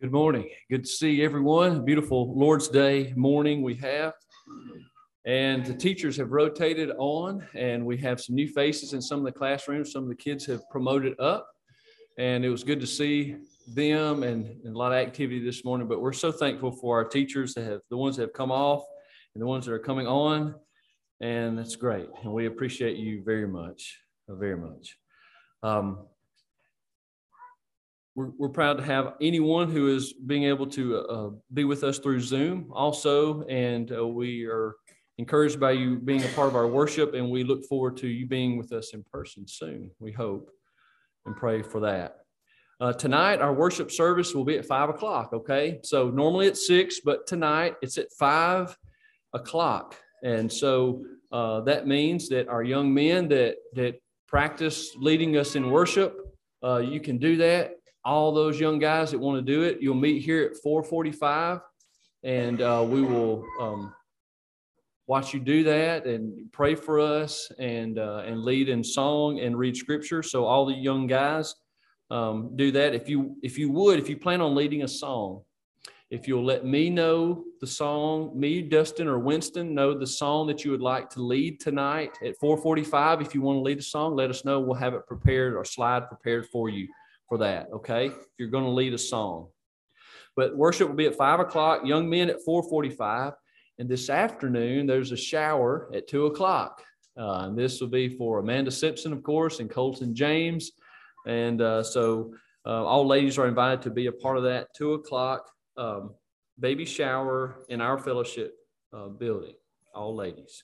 Good morning. Good to see everyone. Beautiful Lord's Day morning we have. And the teachers have rotated on, and we have some new faces in some of the classrooms. Some of the kids have promoted up, and it was good to see them and a lot of activity this morning. But we're so thankful for our teachers that have, the ones that have come off and the ones that are coming on, and it's great. And we appreciate you very much, very much. We're proud to have anyone who is being able to be with us through Zoom also, and we are encouraged by you being a part of our worship, and we look forward to you being with us in person soon, we hope, and pray for that. Tonight, our worship service will be at 5 o'clock, okay? So normally it's 6, but tonight it's at 5 o'clock, and so that means that our young men that practice leading us in worship, you can do that. All those young guys that want to do it, you'll meet here at 4:45, and we will watch you do that and pray for us and lead in song and read scripture. So all the young guys do that. If you plan on leading a song, if you'll let me know the song, me, Dustin, or Winston know the song that you would like to lead tonight at 4:45. If you want to lead a song, let us know. We'll have it prepared or slide prepared for you for that, okay? If you're going to lead a song. But worship will be at 5 o'clock, young men at 4:45. And this afternoon, there's a shower at 2 o'clock. And this will be for Amanda Simpson, of course, and Colton James. And so all ladies are invited to be a part of that 2 o'clock baby shower in our fellowship building, all ladies.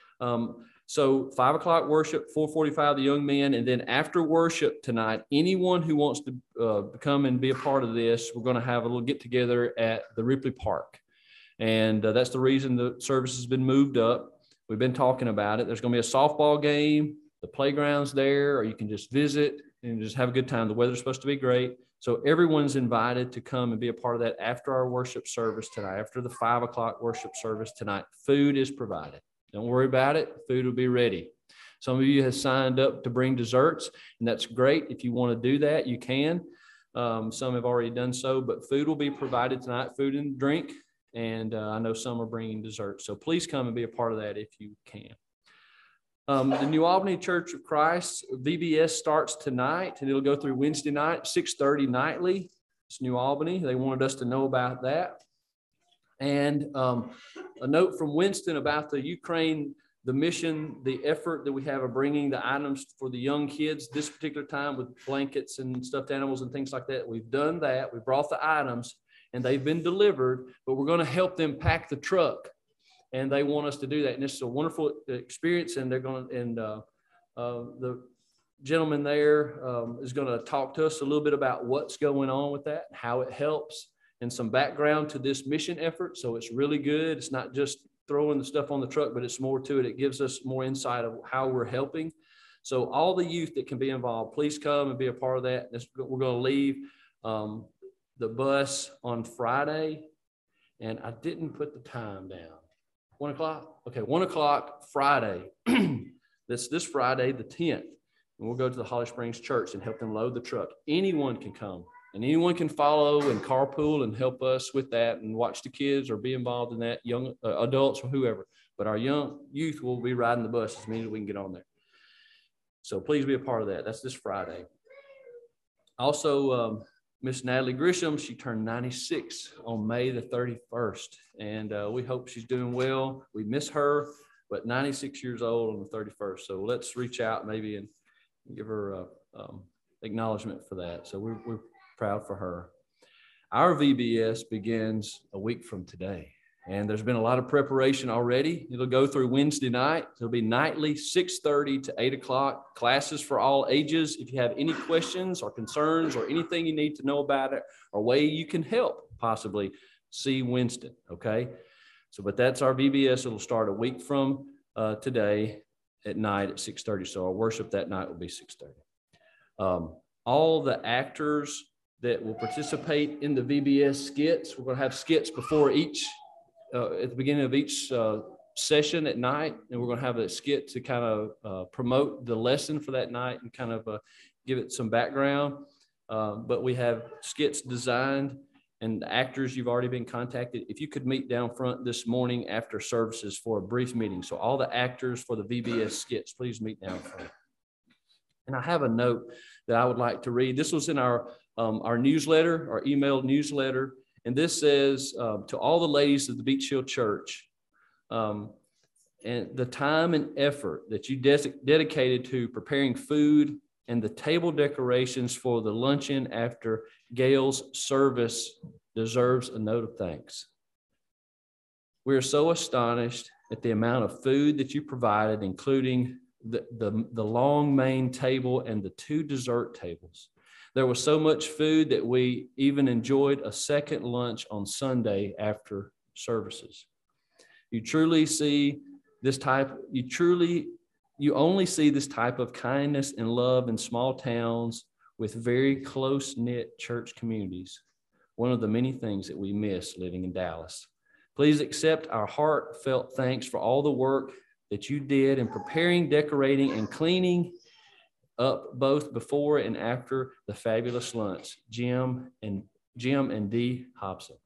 So 5 o'clock worship, 4:45 the young men, and then after worship tonight, anyone who wants to come and be a part of this, we're going to have a little get together at the Ripley Park, and that's the reason the service has been moved up. We've been talking about it. There's going to be a softball game. The playground's there, or you can just visit and just have a good time. The weather's supposed to be great, so everyone's invited to come and be a part of that after our worship service tonight. After the 5 o'clock worship service tonight, food is provided. Don't worry about it. Food will be ready. Some of you have signed up to bring desserts, and that's great. If you want to do that, you can. Some have already done so, but food will be provided tonight, food and drink, and I know some are bringing desserts. So please come and be a part of that if you can. The New Albany Church of Christ, VBS starts tonight, and it'll go through Wednesday night, 6:30 nightly. It's New Albany. They wanted us to know about that. And a note from Winston about the Ukraine, the mission, the effort that we have of bringing the items for the young kids this particular time with blankets and stuffed animals and things like that. We've done that. We brought the items and they've been delivered, but we're going to help them pack the truck. And they want us to do that. And it's a wonderful experience. And they're going to, and the gentleman there is going to talk to us a little bit about what's going on with that, how it helps, and some background to this mission effort. So it's really good. It's not just throwing the stuff on the truck, but it's more to it. It gives us more insight of how we're helping. So all the youth that can be involved, please come and be a part of that. We're going to leave the bus on Friday, and I didn't put the time down. 1 o'clock? Okay, 1 o'clock Friday. That's this Friday, the 10th. And we'll go to the Holly Springs Church and help them load the truck. Anyone can come. And anyone can follow and carpool and help us with that and watch the kids or be involved in that, young adults or whoever. But our young youth will be riding the bus as many as we can get on there. So please be a part of that. That's this Friday. Also, Miss Natalie Grisham, she turned 96 on May the 31st. And we hope she's doing well. We miss her, but 96 years old on the 31st. So let's reach out maybe and give her acknowledgement for that. So we're proud for her. Our VBS begins a week from today, and there's been a lot of preparation already. It'll go through Wednesday night. It'll be nightly, 6:30 to 8 o'clock, classes for all ages. If you have any questions or concerns or anything you need to know about it or way you can help, possibly see Winston, okay? So, but that's our VBS. It'll start a week from today at night at 6:30. So our worship that night will be 6:30. All the actors that will participate in the VBS skits. We're going to have skits before each, at the beginning of each session at night, and we're going to have a skit to kind of promote the lesson for that night and kind of give it some background. But we have skits designed and the actors, you've already been contacted. If you could meet down front this morning after services for a brief meeting. So all the actors for the VBS skits, please meet down front. And I have a note that I would like to read. This was in our newsletter, our email newsletter. And this says, to all the ladies of the Beach Hill Church, and the time and effort that you dedicated to preparing food and the table decorations for the luncheon after Gail's service deserves a note of thanks. We are so astonished at the amount of food that you provided, including the long main table and the 2 dessert tables. There was so much food that we even enjoyed a second lunch on Sunday after services. You only see this type of kindness and love in small towns with very close-knit church communities, one of the many things that we miss living in Dallas. Please accept our heartfelt thanks for all the work that you did in preparing, decorating, and cleaning up both before and after the fabulous lunch. Jim and Dee Hobson.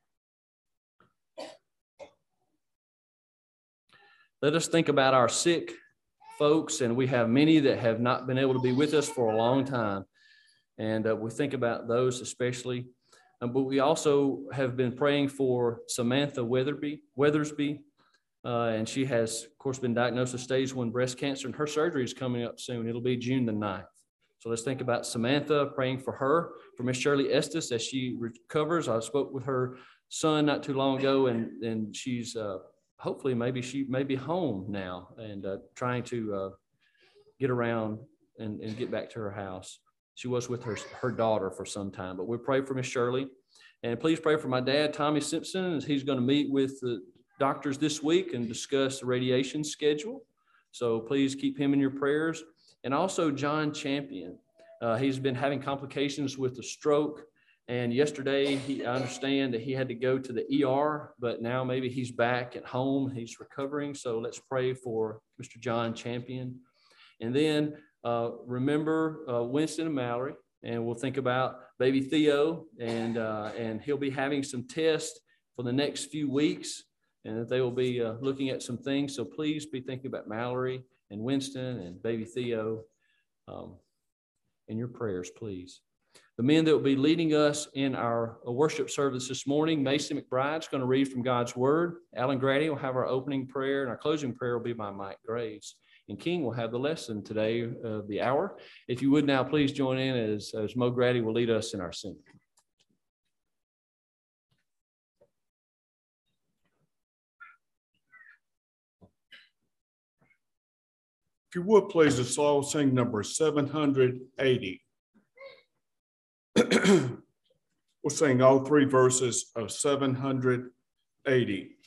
Let us think about our sick folks, and we have many that have not been able to be with us for a long time. And we think about those especially. But we also have been praying for Samantha Weathersby. And she has, of course, been diagnosed with stage 1 breast cancer, and her surgery is coming up soon. It'll be June the 9th. So let's think about Samantha, praying for her, for Miss Shirley Estes as she recovers. I spoke with her son not too long ago, and she's hopefully she may be home now and trying to get around and get back to her house. She was with her daughter for some time, but we pray for Miss Shirley. And please pray for my dad, Tommy Simpson, as he's going to meet with the doctors this week and discuss the radiation schedule. So please keep him in your prayers. And also John Champion. He's been having complications with a stroke. And yesterday, I understand that he had to go to the ER, but now maybe he's back at home. He's recovering. So let's pray for Mr. John Champion. And then remember Winston and Mallory. And we'll think about baby Theo. And he'll be having some tests for the next few weeks. And that they will be looking at some things. So please be thinking about Mallory and Winston and baby Theo in your prayers, please. The men that will be leading us in our worship service this morning, Mason McBride is going to read from God's Word. Alan Grady will have our opening prayer, and our closing prayer will be by Mike Graves. And King will have the lesson today of the hour. If you would now please join in as Mo Grady will lead us in our singing. If you would, please, the slow sing number 780. We'll sing all 3 verses of 780.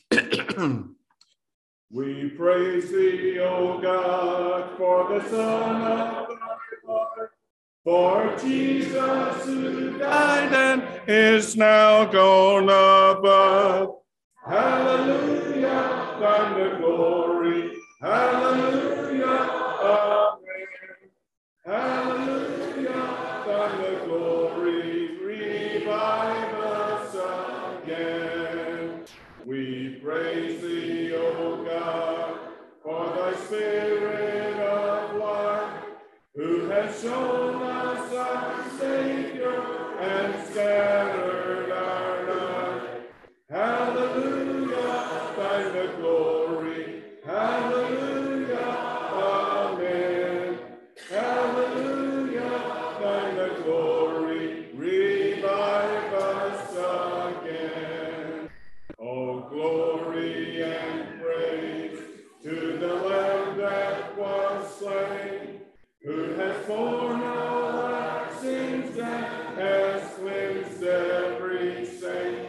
We praise thee, O God, for the Son of thy Lord, for Jesus who died and is now gone above. Hallelujah, thine the glory. Hallelujah, amen. Hallelujah, thine the glory. Revive us again. We praise thee, O God, for thy Spirit of life, who has shown us our Savior and scattered our night. Hallelujah, thine the glory. Hallelujah, amen. Hallelujah, thine the glory. Revive us again. Oh, glory and praise to the Lamb that was slain, who has borne all our sins and has cleansed every saint.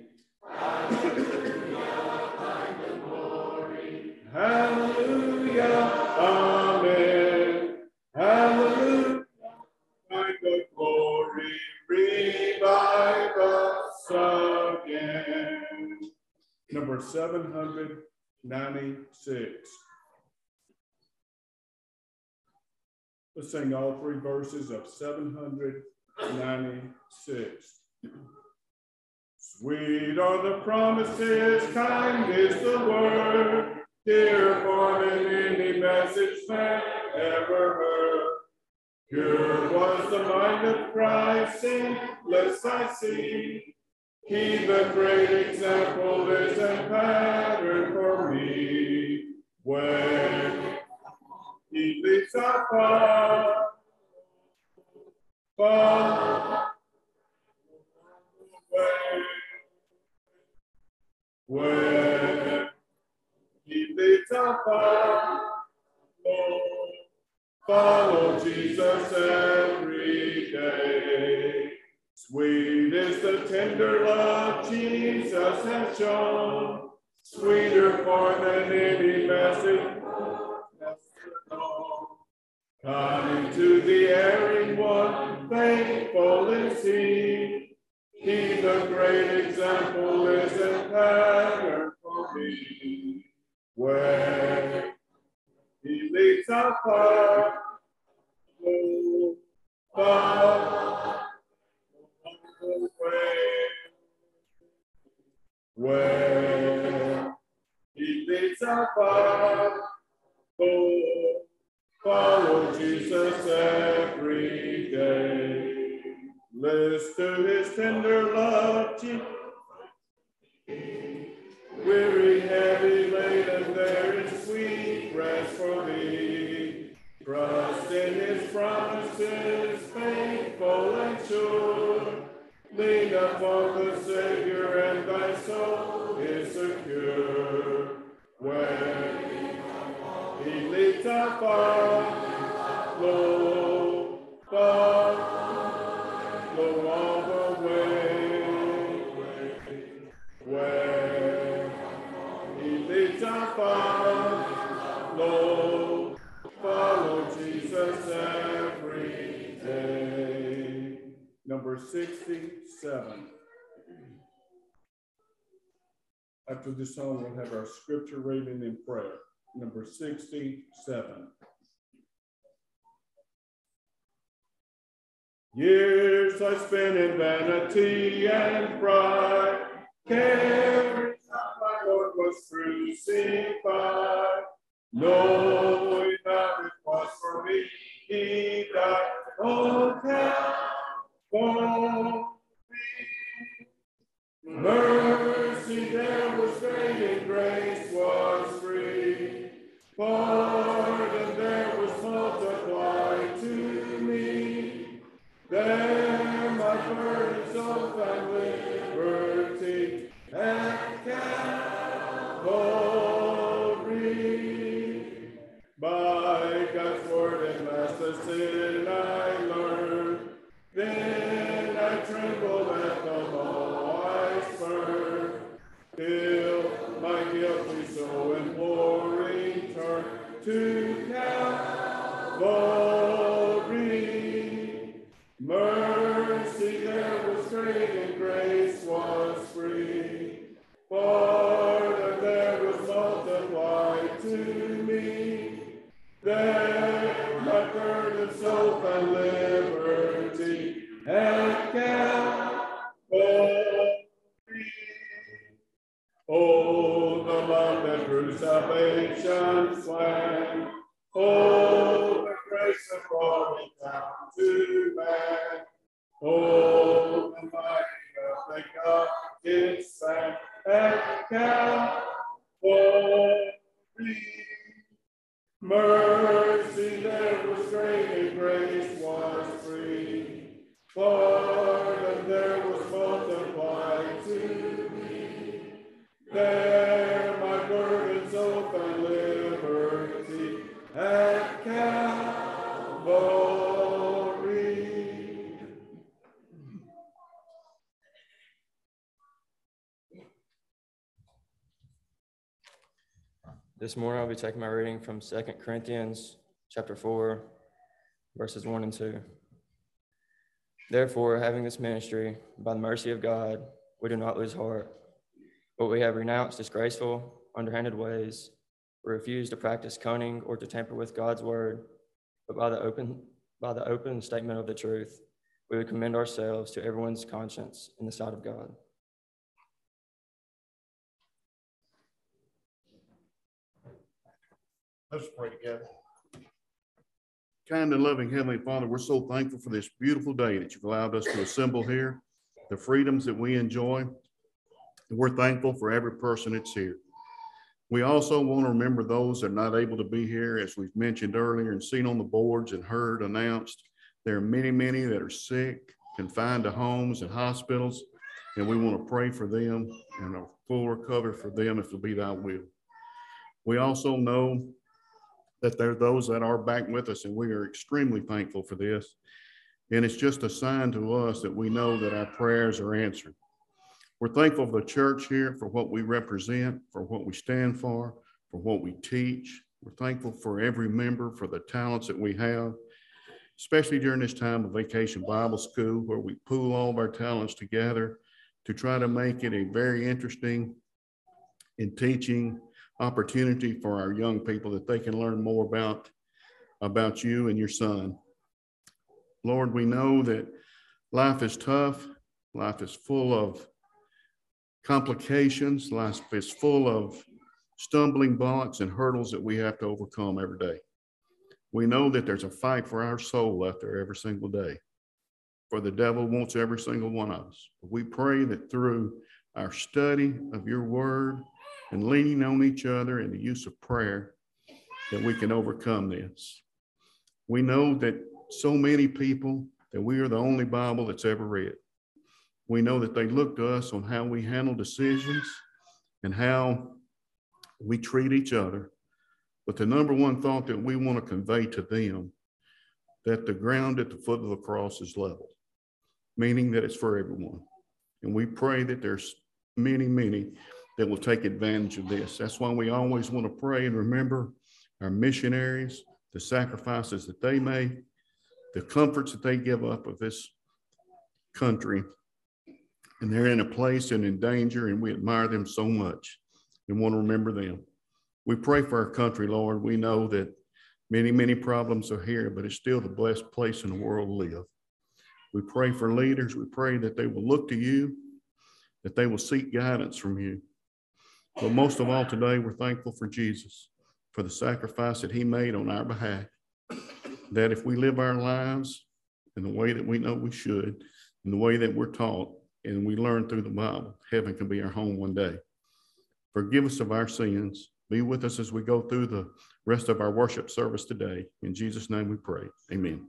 Hallelujah, amen. Hallelujah, thine the glory. Revive us again. Number 796. Let's sing all 3 verses of 796. Sweet are the promises, kind is the word, dearer far than any message man ever heard. Pure was the mind of Christ, sinless I see. He, the great example, is a pattern for me. When he leads our far, far away. When he leads our far, follow Jesus every day. Sweet is the tender love Jesus has shown, sweeter far than any message known. Kind to the erring one, faithful is he. He, the great example, is a pattern for me. When he leads our path, far away. When he leads our path, follow Jesus every day. Listen to his tender love, Jesus. Weary, heavy laden, there is sweet rest for thee. Trust in his promises, faithful and sure. Lean upon the Savior, and thy soul is secure. When he leads our path, lo, follow all the way. When he leads our path, lo, follow Jesus every day. Number 67. After this song, we'll have our scripture reading and prayer. Number 67. Years I spent in vanity and pride, caring that my Lord was crucified. Knowing that it was for me, he died. Oh, for me. Mercy there was great and grace was free. Pardon there was multiplied to me. There my burdens of thy liberty at Calvary. By God's word and master sin I learned. Then I trembled at the law I spurned. Till my guilty soul imploring turned to Calvary. Mercy there was great and grace was free. Pardon there was multiplied to me. There my burden, soul, and liberty at Calvary. Oh, the love that drew salvation's plan. Oh, the grace of glory down to man. Oh, the mighty love that God did send at Calvary. Mercy there was great and grace was free. Pardon there was multiplied to me. There my burdens, hope, and liberty at Calvary. This morning I'll be taking my reading from 2 Corinthians chapter 4, verses 1 and 2. Therefore, having this ministry, by the mercy of God, we do not lose heart, but we have renounced disgraceful, underhanded ways. We refuse to practice cunning or to tamper with God's word, but by the open statement of the truth, we would commend ourselves to everyone's conscience in the sight of God. Let's pray together. Kind and loving Heavenly Father, we're so thankful for this beautiful day that you've allowed us to assemble here, the freedoms that we enjoy. And we're thankful for every person that's here. We also want to remember those that are not able to be here, as we've mentioned earlier and seen on the boards and heard announced. There are many, many that are sick, confined to homes and hospitals, and we want to pray for them and a full recovery for them if it be thy will. We also know that there are those that are back with us, and we are extremely thankful for this. And it's just a sign to us that we know that our prayers are answered. We're thankful for the church here, for what we represent, for what we stand for what we teach. We're thankful for every member, for the talents that we have, especially during this time of Vacation Bible School, where we pool all of our talents together to try to make it a very interesting and teaching opportunity for our young people, that they can learn more about you and your son. Lord, we know that life is tough. Life is full of complications. Life is full of stumbling blocks and hurdles that we have to overcome every day. We know that there's a fight for our soul out there every single day, for the devil wants every single one of us. We pray that through our study of your word and leaning on each other and the use of prayer, that we can overcome this. We know that so many people, that we are the only Bible that's ever read. We know that they look to us on how we handle decisions and how we treat each other. But the number one thought that we want to convey to them, that the ground at the foot of the cross is level, meaning that it's for everyone. And we pray that there's many, many that will take advantage of this. That's why we always want to pray and remember our missionaries, the sacrifices that they make, the comforts that they give up of this country. And they're in a place and in danger, and we admire them so much and want to remember them. We pray for our country, Lord. We know that many, many problems are here, but it's still the blessed place in the world to live. We pray for leaders. We pray that they will look to you, that they will seek guidance from you. But most of all today, we're thankful for Jesus, for the sacrifice that he made on our behalf, that if we live our lives in the way that we know we should, in the way that we're taught, and we learn through the Bible, heaven can be our home one day. Forgive us of our sins. Be with us as we go through the rest of our worship service today. In Jesus' name we pray. Amen.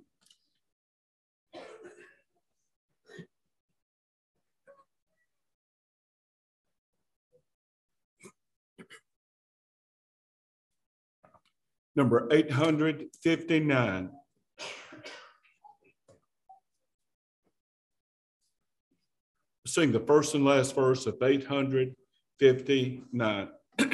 Number 859. Sing the first and last verse of 859.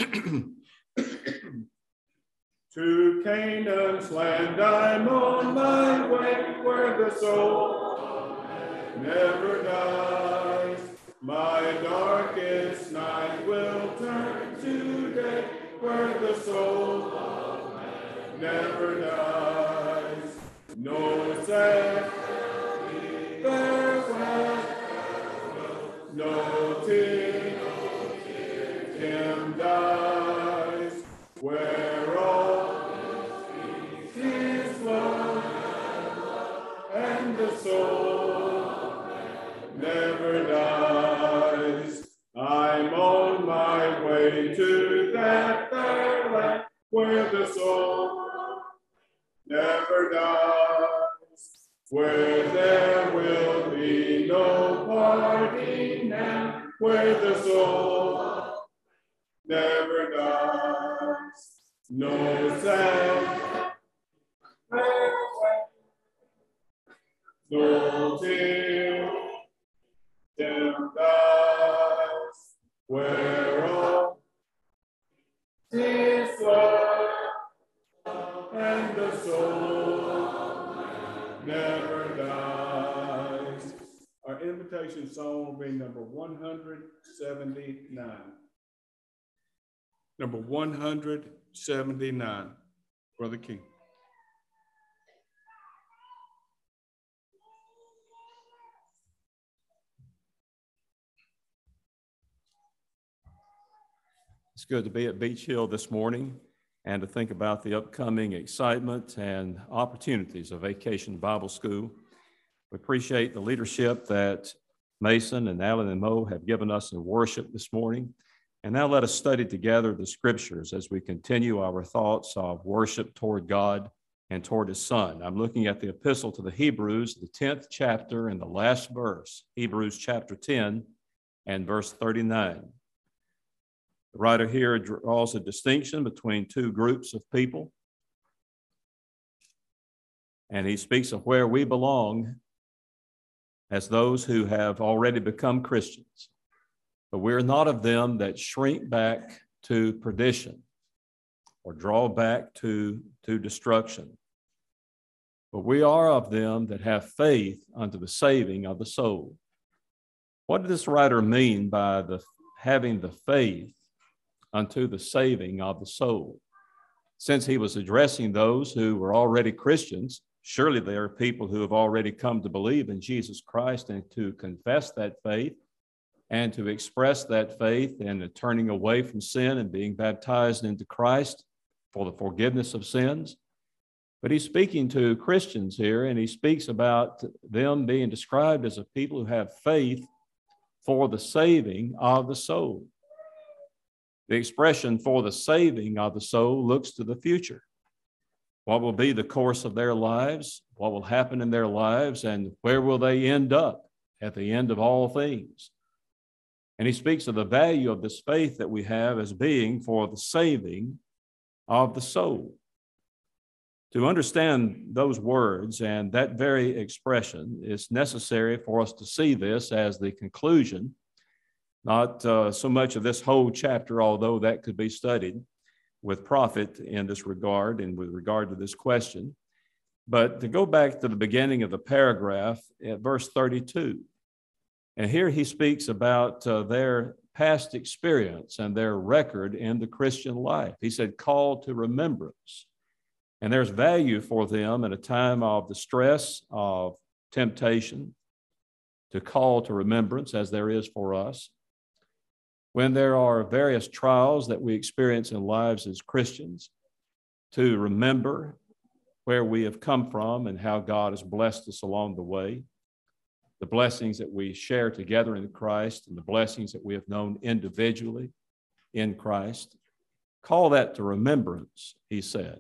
To Canaan's land I'm on my way, where the soul never dies. My darkest night will turn to day, where the soul never dies. No sad farewell, no tear, him dies, where all is love, and the soul never dies. I'm on my way to that fair land, where the soul never dies, where there will be no parting now, where the soul never dies. No sad farewell, no tear, him dies, where all is love, and the soul never dies. Our invitation song will be number 179. Number 179, Brother King. It's good to be at Beach Hill this morning. and to think about the upcoming excitement and opportunities of Vacation Bible School. We appreciate the leadership that Mason and Alan and Mo have given us in worship this morning. And now let us study together the scriptures as we continue our thoughts of worship toward God and toward his Son. I'm looking at the epistle to the Hebrews, the 10th chapter and the last verse, Hebrews chapter 10 and verse 39. The writer here draws a distinction between two groups of people, and he speaks of where we belong as those who have already become Christians. But we're not of them that shrink back to perdition or draw back to destruction. But we are of them that have faith unto the saving of the soul. What did this writer mean by having the faith unto the saving of the soul? Since he was addressing those who were already Christians, surely there are people who have already come to believe in Jesus Christ and to confess that faith and to express that faith in the turning away from sin and being baptized into Christ for the forgiveness of sins. But he's speaking to Christians here, and he speaks about them being described as a people who have faith for the saving of the soul. The expression for the saving of the soul looks to the future. What will be the course of their lives? What will happen in their lives? And where will they end up at the end of all things? And he speaks of the value of this faith that we have as being for the saving of the soul. To understand those words and that very expression, it's necessary for us to see this as the conclusion, not so much of this whole chapter, although that could be studied with profit in this regard and with regard to this question. But to go back to the beginning of the paragraph at verse 32, and here he speaks about their past experience and their record in the Christian life. He said, called to remembrance. And there's value for them in a time of distress, of temptation, to call to remembrance as there is for us. When there are various trials that we experience in lives as Christians, to remember where we have come from and how God has blessed us along the way, the blessings that we share together in Christ and the blessings that we have known individually in Christ. Call that to remembrance, he said.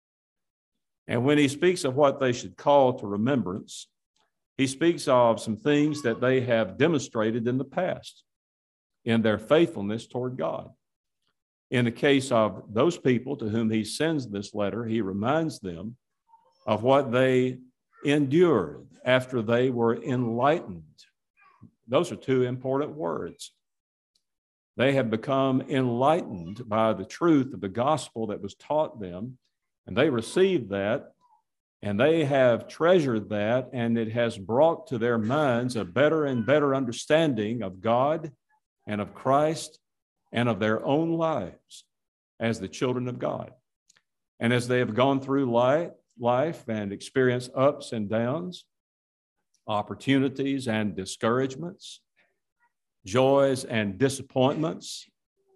And when he speaks of what they should call to remembrance, he speaks of some things that they have demonstrated in the past in their faithfulness toward God. In the case of those people to whom he sends this letter, he reminds them of what they endured after they were enlightened. Those are two important words. They have become enlightened by the truth of the gospel that was taught them, and they received that, and they have treasured that, and it has brought to their minds a better and better understanding of God and of Christ and of their own lives as the children of God. And as they have gone through life and experienced ups and downs, opportunities and discouragements, joys and disappointments,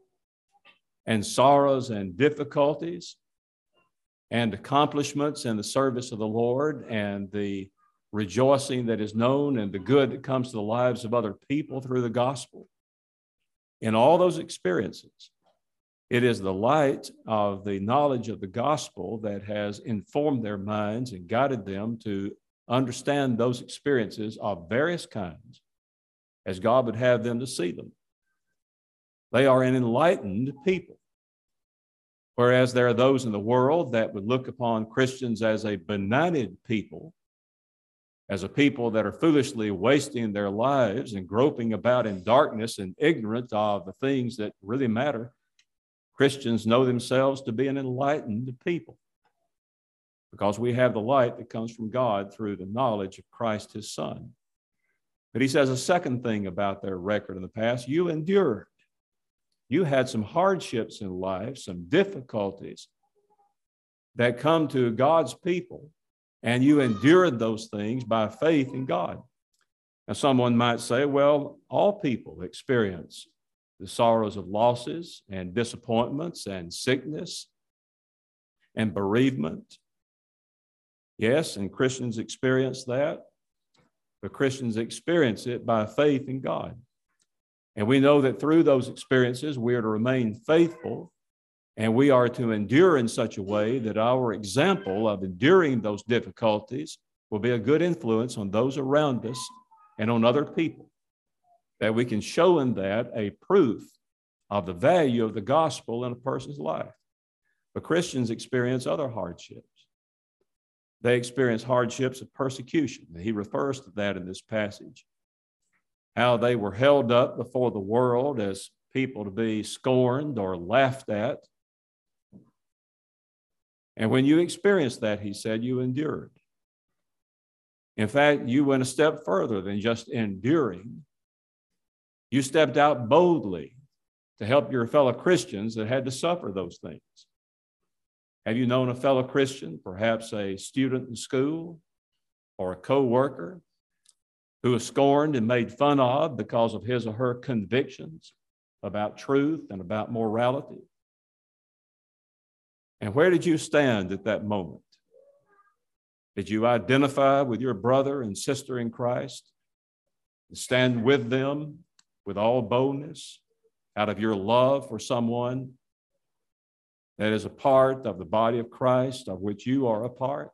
and sorrows and difficulties, and accomplishments in the service of the Lord, and the rejoicing that is known and the good that comes to the lives of other people through the gospel. In all those experiences, it is the light of the knowledge of the gospel that has informed their minds and guided them to understand those experiences of various kinds as God would have them to see them. They are an enlightened people, whereas there are those in the world that would look upon Christians as a benighted people, as a people that are foolishly wasting their lives and groping about in darkness and ignorant of the things that really matter. Christians know themselves to be an enlightened people because we have the light that comes from God through the knowledge of Christ, his Son. But he says a second thing about their record in the past: you endured. You had some hardships in life, some difficulties that come to God's people, and you endured those things by faith in God. Now, someone might say, well, all people experience the sorrows of losses and disappointments and sickness and bereavement. Yes, and Christians experience that, but Christians experience it by faith in God. And we know that through those experiences, we are to remain faithful, and we are to endure in such a way that our example of enduring those difficulties will be a good influence on those around us and on other people, that we can show in that a proof of the value of the gospel in a person's life. But Christians experience other hardships. They experience hardships of persecution. He refers to that in this passage, how they were held up before the world as people to be scorned or laughed at. And when you experienced that, he said, you endured. In fact, you went a step further than just enduring. You stepped out boldly to help your fellow Christians that had to suffer those things. Have you known a fellow Christian, perhaps a student in school or a co-worker, who was scorned and made fun of because of his or her convictions about truth and about morality? And where did you stand at that moment? Did you identify with your brother and sister in Christ and stand with them with all boldness out of your love for someone that is a part of the body of Christ, of which you are a part?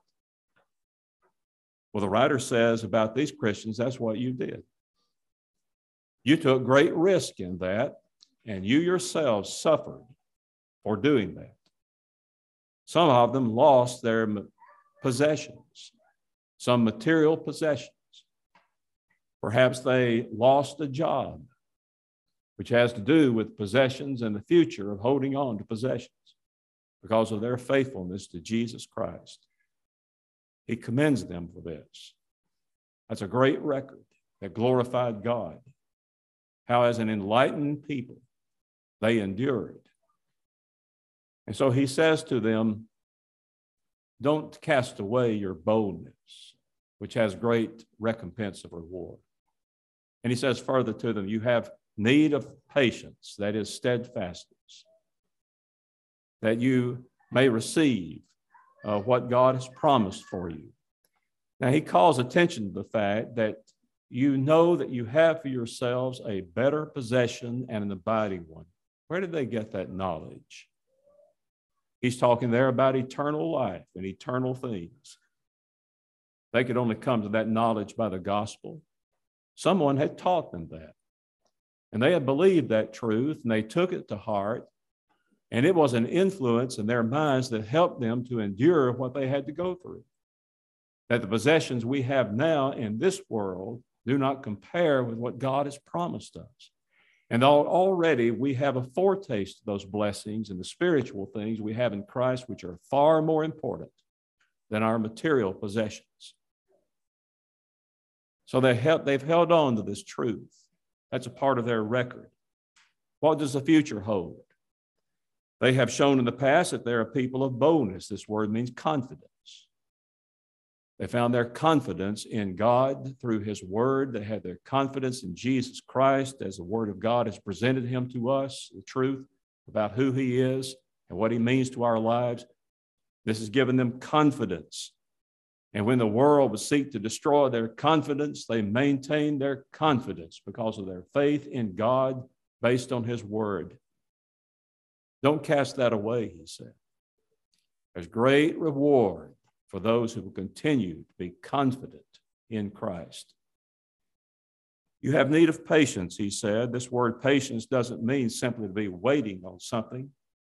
Well, the writer says about these Christians, that's what you did. You took great risk in that, and you yourselves suffered for doing that. Some of them lost their possessions, some material possessions. Perhaps they lost a job, which has to do with possessions and the future of holding on to possessions because of their faithfulness to Jesus Christ. He commends them for this. That's a great record that glorified God. How as an enlightened people, they endured. And so he says to them, don't cast away your boldness, which has great recompense of reward. And he says further to them, you have need of patience, that is steadfastness, that you may receive what God has promised for you. Now, he calls attention to the fact that you know that you have for yourselves a better possession and an abiding one. Where did they get that knowledge? He's talking there about eternal life and eternal things. They could only come to that knowledge by the gospel. Someone had taught them that. And they had believed that truth, and they took it to heart. And it was an influence in their minds that helped them to endure what they had to go through. That the possessions we have now in this world do not compare with what God has promised us. And already we have a foretaste of those blessings and the spiritual things we have in Christ, which are far more important than our material possessions. So they've held on to this truth. That's a part of their record. What does the future hold? They have shown in the past that they're a people of boldness. This word means confidence. They found their confidence in God through his word. They had their confidence in Jesus Christ as the word of God has presented him to us, the truth about who he is and what he means to our lives. This has given them confidence. And when the world would seek to destroy their confidence, they maintained their confidence because of their faith in God based on his word. Don't cast that away, he said. There's great reward for those who will continue to be confident in Christ. You have need of patience, he said. This word patience doesn't mean simply to be waiting on something.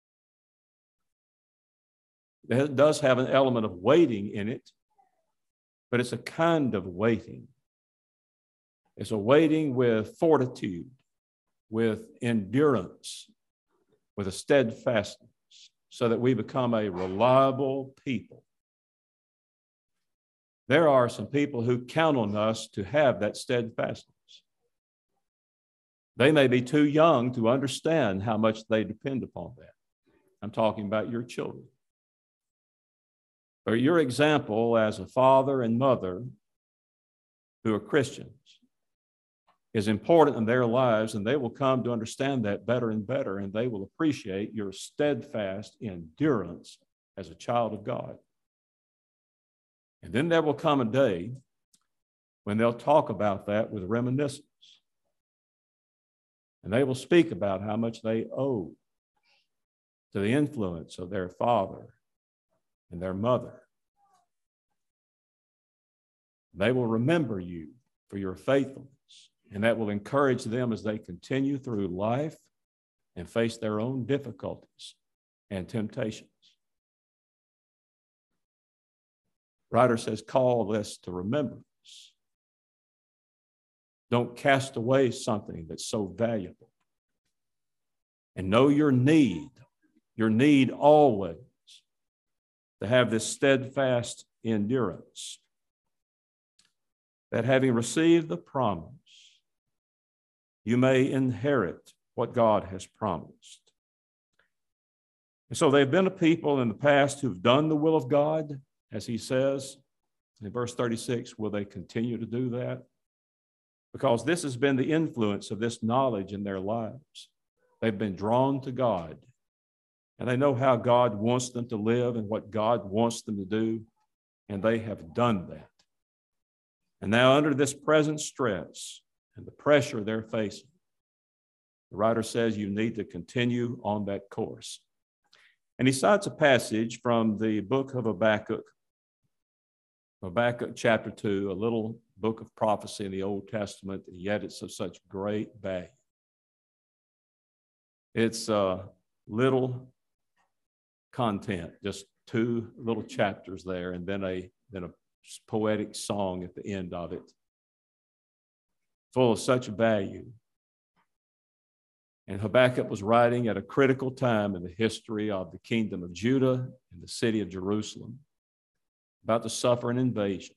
It does have an element of waiting in it, but it's a kind of waiting. It's a waiting with fortitude, with endurance, with a steadfastness, so that we become a reliable people. There are some people who count on us to have that steadfastness. They may be too young to understand how much they depend upon that. I'm talking about your children. Or your example as a father and mother who are Christians is important in their lives, and they will come to understand that better and better, and they will appreciate your steadfast endurance as a child of God. And then there will come a day when they'll talk about that with reminiscence. And they will speak about how much they owe to the influence of their father and their mother. They will remember you for your faithfulness, and that will encourage them as they continue through life and face their own difficulties and temptations. Writer says, call this to remembrance. Don't cast away something that's so valuable. And know your need always to have this steadfast endurance, that having received the promise, you may inherit what God has promised. And so they've been a people in the past who've done the will of God, as he says in verse 36. Will they continue to do that? Because this has been the influence of this knowledge in their lives. They've been drawn to God, and they know how God wants them to live and what God wants them to do, and they have done that. And now, under this present stress and the pressure they're facing, the writer says you need to continue on that course. And he cites a passage from the book of Habakkuk, Habakkuk chapter 2, a little book of prophecy in the Old Testament, and yet it's of such great value. It's little content, just 2 little chapters there, and then a poetic song at the end of it, full of such value. And Habakkuk was writing at a critical time in the history of the kingdom of Judah and the city of Jerusalem, about to suffer an invasion.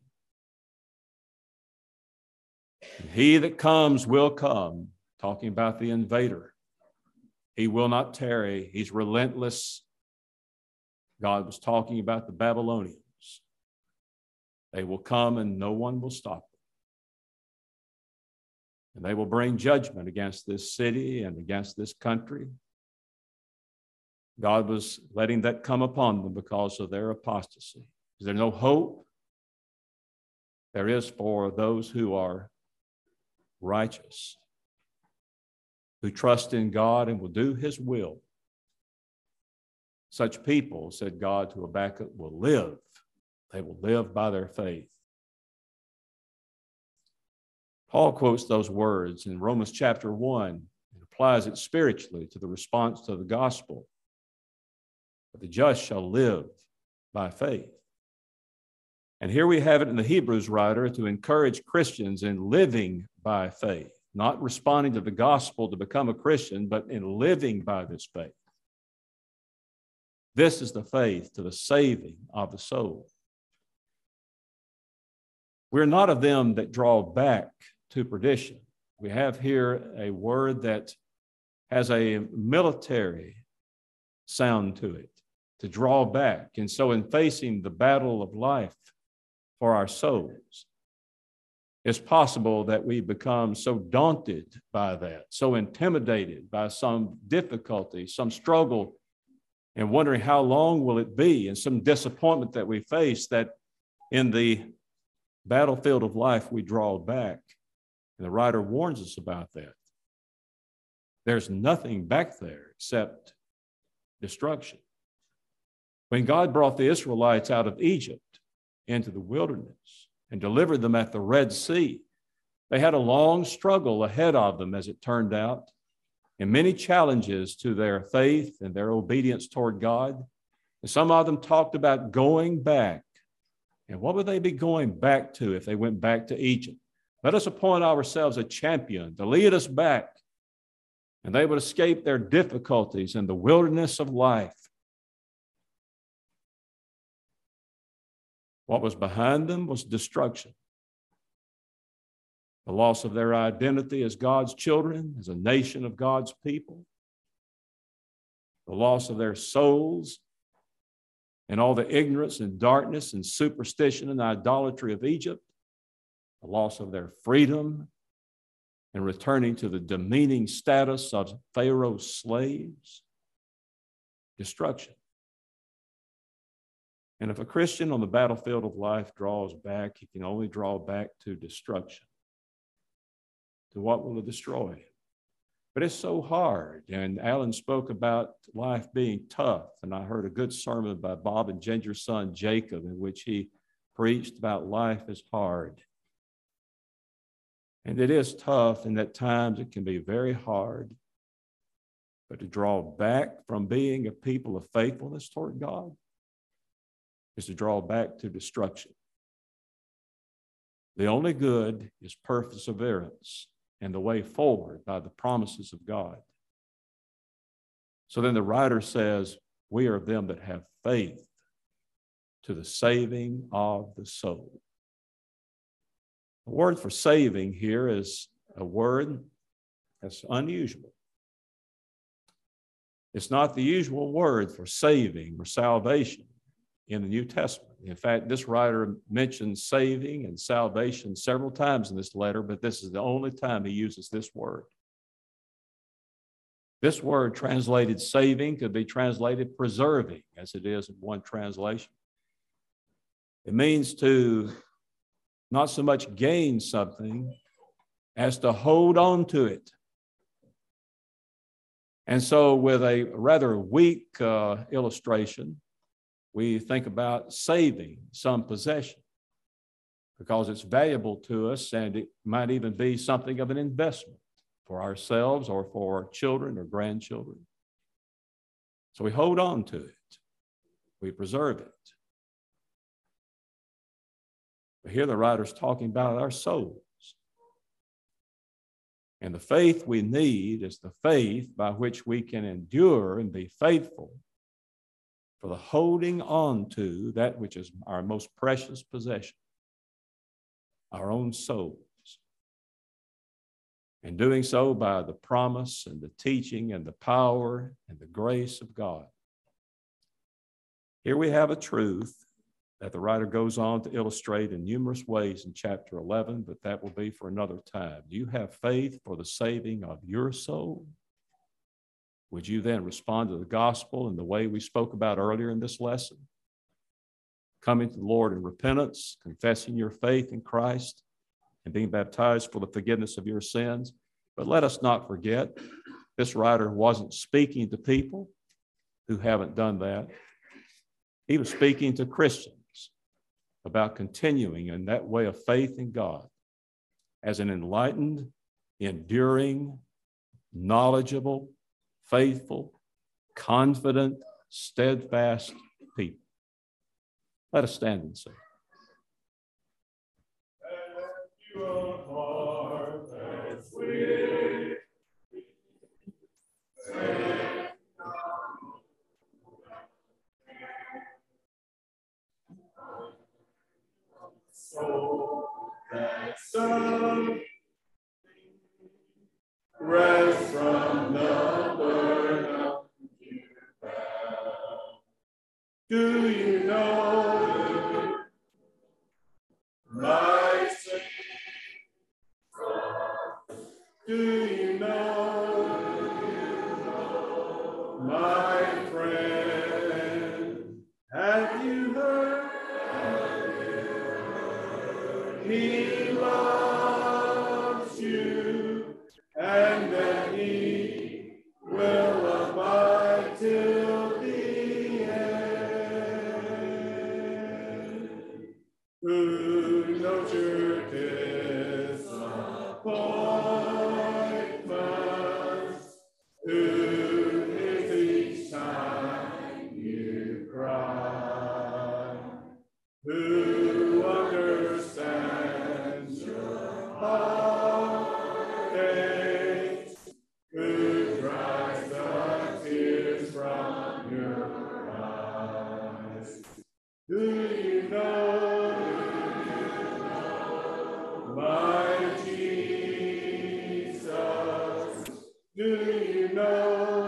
And he that comes will come, talking about the invader. He will not tarry. He's relentless. God was talking about the Babylonians. They will come and no one will stop them. And they will bring judgment against this city and against this country. God was letting that come upon them because of their apostasy. Is there no hope? There is for those who are righteous, who trust in God and will do his will. Such people, said God to Habakkuk, will live. They will live by their faith. Paul quotes those words in Romans chapter 1 and applies it spiritually to the response to the gospel. But the just shall live by faith. And here we have it in the Hebrews writer to encourage Christians in living by faith, not responding to the gospel to become a Christian, but in living by this faith. This is the faith to the saving of the soul. We're not of them that draw back to perdition. We have here a word that has a military sound to it, to draw back. And so in facing the battle of life for our souls, it's possible that we become so daunted by that, so intimidated by some difficulty, some struggle, and wondering how long will it be, and some disappointment that we face, that in the battlefield of life we draw back. And the writer warns us about that. There's nothing back there except destruction. When God brought the Israelites out of Egypt into the wilderness and delivered them at the Red Sea, they had a long struggle ahead of them, as it turned out, and many challenges to their faith and their obedience toward God. And some of them talked about going back. And what would they be going back to if they went back to Egypt? Let us appoint ourselves a champion to lead us back, and they would escape their difficulties in the wilderness of life. What was behind them was destruction. The loss of their identity as God's children, as a nation of God's people. The loss of their souls and all the ignorance and darkness and superstition and idolatry of Egypt. The loss of their freedom and returning to the demeaning status of Pharaoh's slaves. Destruction. And if a Christian on the battlefield of life draws back, he can only draw back to destruction. To what will it destroy? But it's so hard. And Alan spoke about life being tough. And I heard a good sermon by Bob and Ginger's son, Jacob, in which he preached about life is hard. And it is tough, and at times it can be very hard. But to draw back from being a people of faithfulness toward God is to draw back to destruction. The only good is perseverance and the way forward by the promises of God. So then the writer says, we are them that have faith to the saving of the soul. The word for saving here is a word that's unusual. It's not the usual word for saving or salvation in the New Testament. In fact, this writer mentions saving and salvation several times in this letter, but this is the only time he uses this word. This word translated saving could be translated preserving, as it is in one translation. It means to not so much gain something as to hold on to it. And so with a rather weak illustration, we think about saving some possession because it's valuable to us, and it might even be something of an investment for ourselves or for our children or grandchildren. So we hold on to it. We preserve it. But here the writer's talking about our souls. And the faith we need is the faith by which we can endure and be faithful for the holding on to that which is our most precious possession, our own souls. And doing so by the promise and the teaching and the power and the grace of God. Here we have a truth that the writer goes on to illustrate in numerous ways in chapter 11, but that will be for another time. Do you have faith for the saving of your soul? Would you then respond to the gospel in the way we spoke about earlier in this lesson? Coming to the Lord in repentance, confessing your faith in Christ, and being baptized for the forgiveness of your sins. But let us not forget, this writer wasn't speaking to people who haven't done that. He was speaking to Christians about continuing in that way of faith in God as an enlightened, enduring, knowledgeable, faithful, confident, steadfast people. Let us stand and sing. So that some rest from the burden you bow. Do you know my sin? Do you know my friend? Have you heard? He loves you, and that he will abide till the end. Who knows your disappointments? Who is each time you cry? Who understands your heartaches? Who dries the tears from your eyes? Do you know my Jesus? Do you know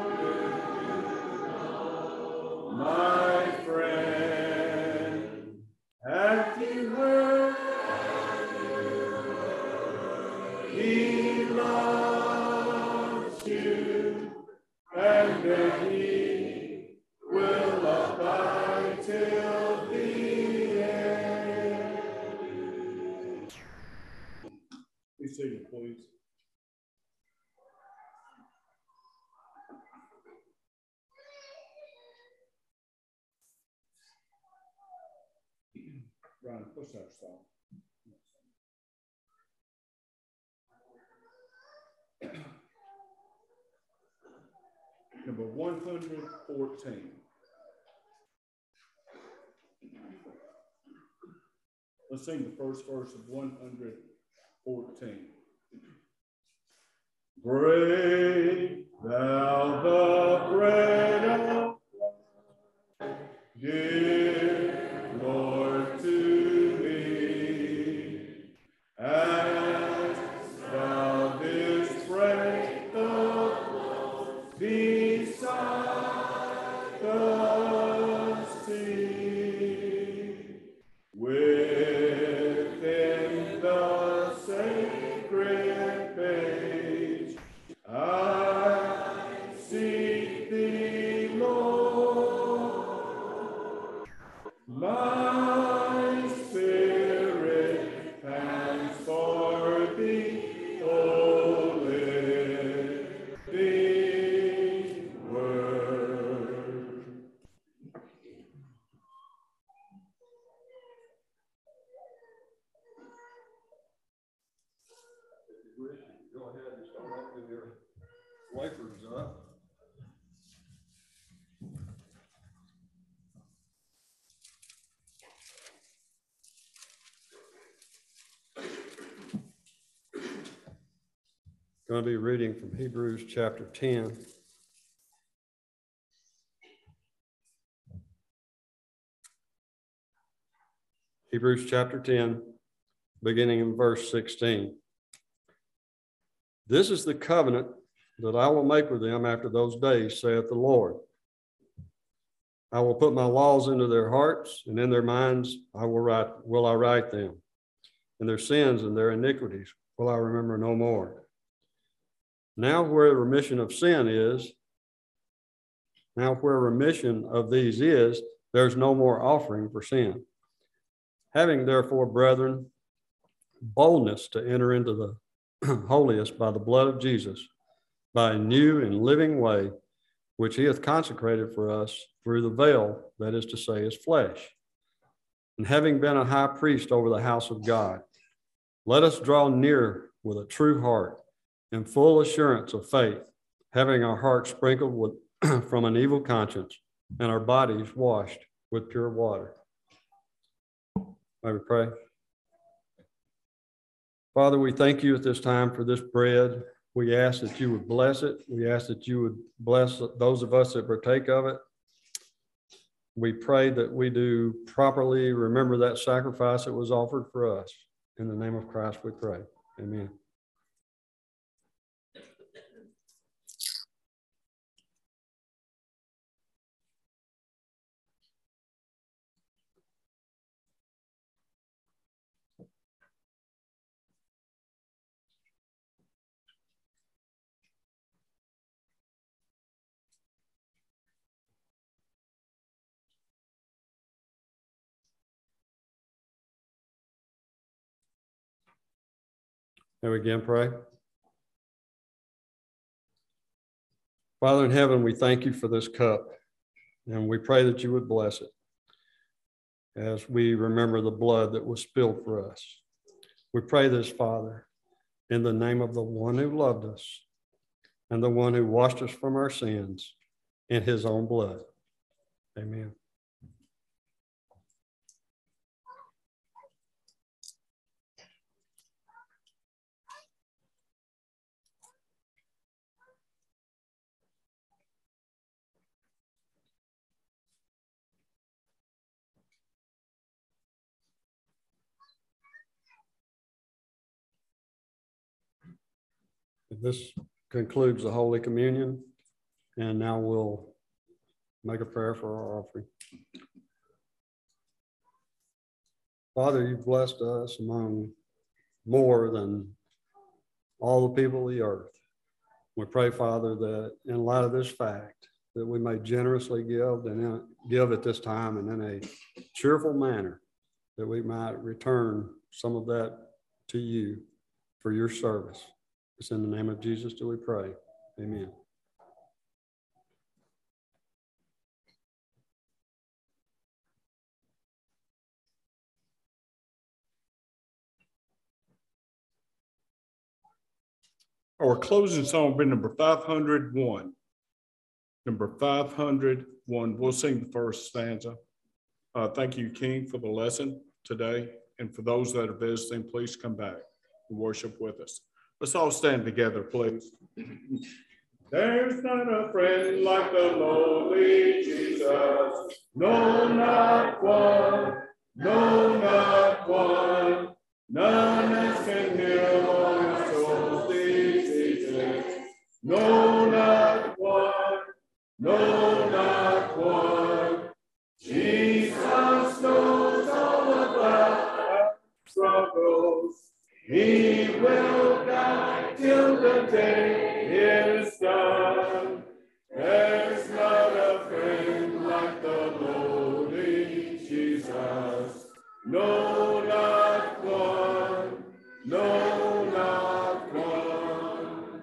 my friend? Have you heard? He loves you, and that he will abide till the trying to push that stuff. Number 114. Let's sing the first verse of 114. Break thou the bread of life, dear Lord, to me, as thou didst break the loaves beside the sea, within the sacred page, I seek thee, Lord. My spirit pants for thee, O living word. Go ahead and start opening your wafers up. Going to be reading from Hebrews chapter 10. Hebrews chapter 10, beginning in verse 16. This is the covenant that I will make with them after those days, saith the Lord. I will put my laws into their hearts, and in their minds I will write them. And their sins and their iniquities will I remember no more. Now where remission of these is, there's no more offering for sin. Having therefore, brethren, boldness to enter into the holiest by the blood of Jesus, by a new and living way, which he hath consecrated for us through the veil, that is to say, his flesh. And having been a high priest over the house of God, let us draw near with a true heart and full assurance of faith, having our hearts sprinkled with from an evil conscience and our bodies washed with pure water. May we pray. Father, we thank you at this time for this bread. We ask that you would bless it. We ask that you would bless those of us that partake of it. We pray that we do properly remember that sacrifice that was offered for us. In the name of Christ we pray. Amen. May we again pray. Father in heaven, we thank you for this cup, and we pray that you would bless it as we remember the blood that was spilled for us. We pray this, Father, in the name of the one who loved us and the one who washed us from our sins in his own blood. Amen. This concludes the Holy Communion, and now we'll make a prayer for our offering. Father, you've blessed us among more than all the people of the earth. We pray, Father, that in light of this fact, that we may generously give at this time and in a cheerful manner, that we might return some of that to you for your service. It's in the name of Jesus do we pray. Amen. Our closing song will be number 501. Number 501. We'll sing the first stanza. Thank you, King, for the lesson today. And for those that are visiting, please come back and worship with us. Let's all stand together, please. There's not a friend like the lowly Jesus. No, not one. No, not one. None else can heal all your soul's diseases. No, not one. No, not one. Jesus knows all about our struggles. He will guide till the day is done. There's not a friend like the lowly Jesus. No, not one. No, not one.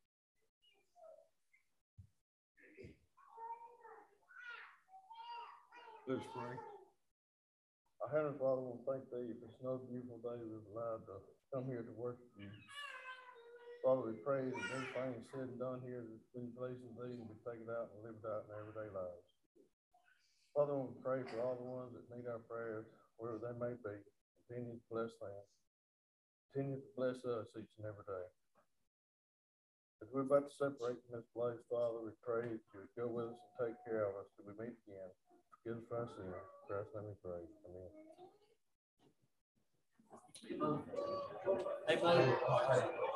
Let's pray. Our Heavenly Father, I want to thank Thee for this another beautiful day we've allowed to come here to worship You. Father, we pray that everything said and done here that's been pleasing Thee will be taken out and lived out in everyday lives. Father, I want to pray for all the ones that need our prayers, wherever they may be. Continue to bless them. Continue to bless us each and every day. As we're about to separate from this place, Father, we pray that You would go with us and take care of us till we meet again. Forgive us for our sins. In Christ's name we pray. Amen. Hey, buddy.